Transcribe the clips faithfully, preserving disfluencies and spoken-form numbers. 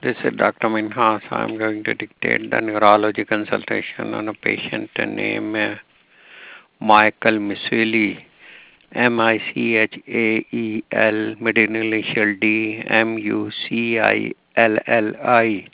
This is Doctor Minhas. I'm going to dictate the neurology consultation on a patient named uh, Michael Misuli, M I C H A E L, middle initial D, M U C I L L I.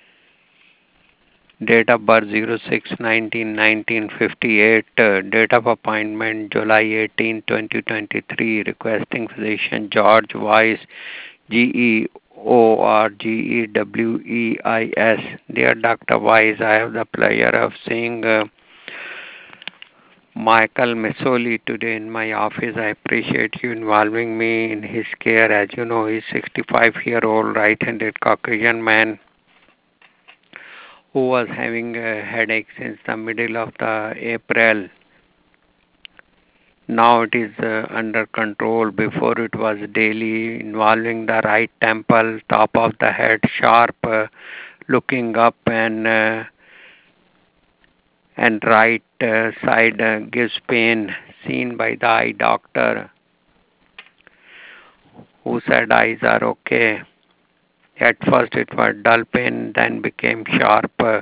Date of birth zero six nineteen nineteen fifty-eight. Uh, date of appointment July eighteenth twenty twenty-three. Requesting physician George Weiss, G E O R G E W E I S. Dear Doctor Weiss, I have the pleasure of seeing uh, Michael Messoli today in my office. I appreciate you involving me in his care. As you know, he's sixty-five-year-old right-handed Caucasian man who was having a headache since the middle of the April. Now it is uh, under control. Before it was daily, involving the right temple, top of the head, sharp, uh, looking up, and uh, and right uh, side uh, gives pain. Seen by the eye doctor, who said eyes are okay. At first it was dull pain, then became sharp. Uh,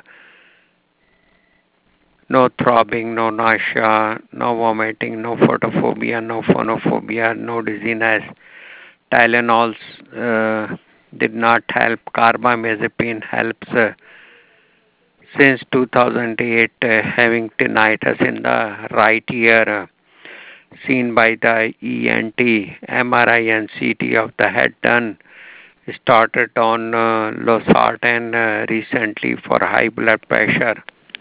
no throbbing, no nausea, no vomiting, no photophobia, no phonophobia, no dizziness. Tylenols uh, did not help. Carbamazepine helps. Uh, since two thousand eight, uh, having tinnitus in the right ear, uh, seen by the E N T, M R I and C T of the head done. Started on uh, losartan uh, recently for high blood pressure.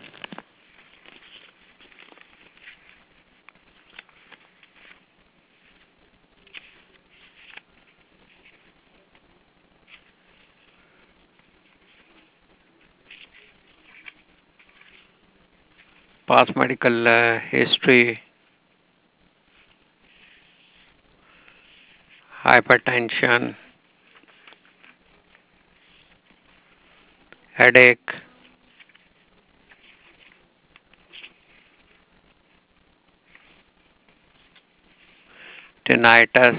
Past medical uh, history, hypertension, headache, tinnitus,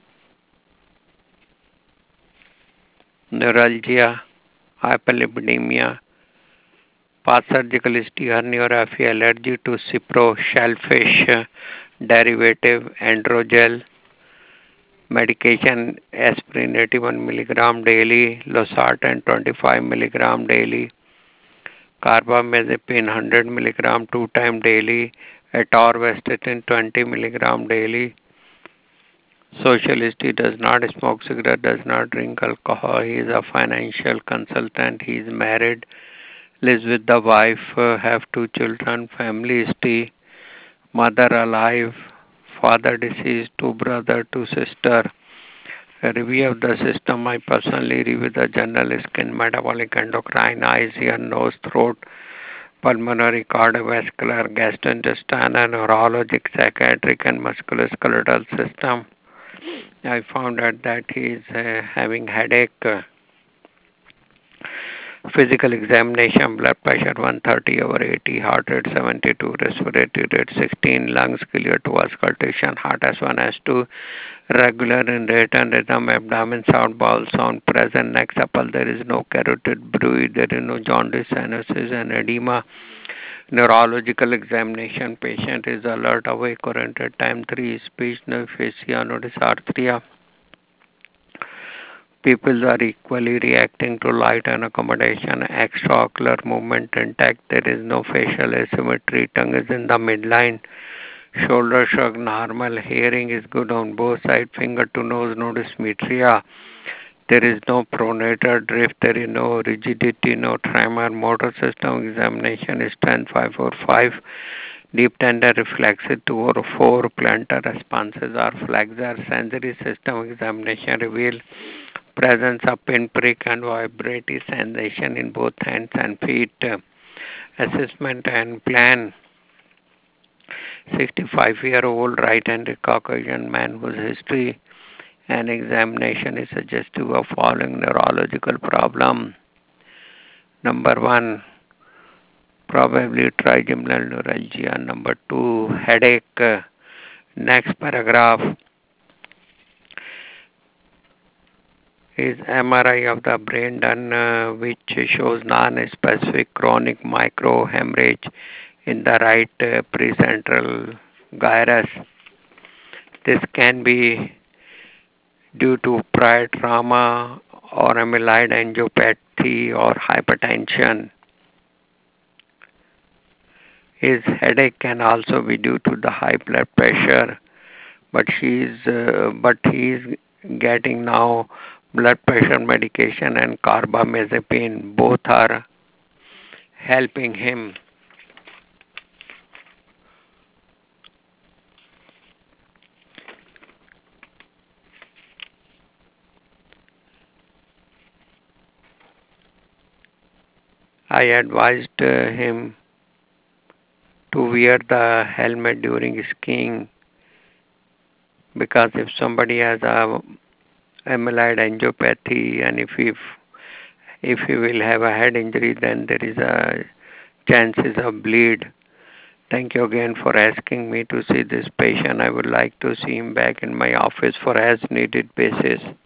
neuralgia, hyperlipidemia, past surgical history, herniorrhaphy, allergy to cipro, shellfish, uh, derivative, androgel, medication, aspirin eighty-one milligram daily, losartan twenty-five milligram daily, carbamazepine one hundred milligram two time daily, atorvastatin twenty milligram daily. Social history: does not smoke cigarette, does not drink alcohol. He is a financial consultant. He is married, lives with the wife, uh, have two children. Family history: mother alive, father deceased, two brother, two sister. A review of the system: I personally review the general skin, metabolic, endocrine, eyes, ear, nose, throat, pulmonary, cardiovascular, gastrointestinal, neurologic, psychiatric, and musculoskeletal system. I found out that he is uh, having headache. Uh, physical examination: blood pressure one thirty over eighty, heart rate seventy-two, respiratory rate sixteen, lungs clear to auscultation, heart S one S two, regular in rate and rhythm, abdomen sound, bowel sound, present, neck supple. There is no carotid bruit, there is no jaundice, cyanosis, and edema. Neurological examination: patient is alert, awake, oriented. Time three, speech, no aphasia, no dysarthria. Pupils are equally reacting to light and accommodation. Extraocular movement intact. There is no facial asymmetry. Tongue is in the midline. Shoulder shrug normal. Hearing is good on both sides. Finger to nose, no dysmetria. There is no pronator drift. There is no rigidity, no tremor. Motor system examination is ten five four five. Deep tender reflexive two or four. Plantar responses are flexor. Sensory system examination reveal presence of pinprick and vibratory sensation in both hands and feet. Assessment and plan: sixty-five-year-old right-handed Caucasian man whose history and examination is suggestive of following neurological problem. Number one, probably trigeminal neuralgia. Number two, headache. Next paragraph: Is M R I of the brain done uh, which shows non-specific chronic microhemorrhage in the right uh, precentral gyrus. This can be due to prior trauma or amyloid angiopathy or hypertension. His headache can also be due to the high blood pressure, but she's uh, but he's getting now blood pressure medication and carbamazepine. Both are helping him. I advised uh, him to wear the helmet during skiing because if somebody has a amyloid angiopathy and if he if he will have a head injury, then there is a chances of bleed. Thank you again for asking me to see this patient. I would like to see him back in my office for as needed basis.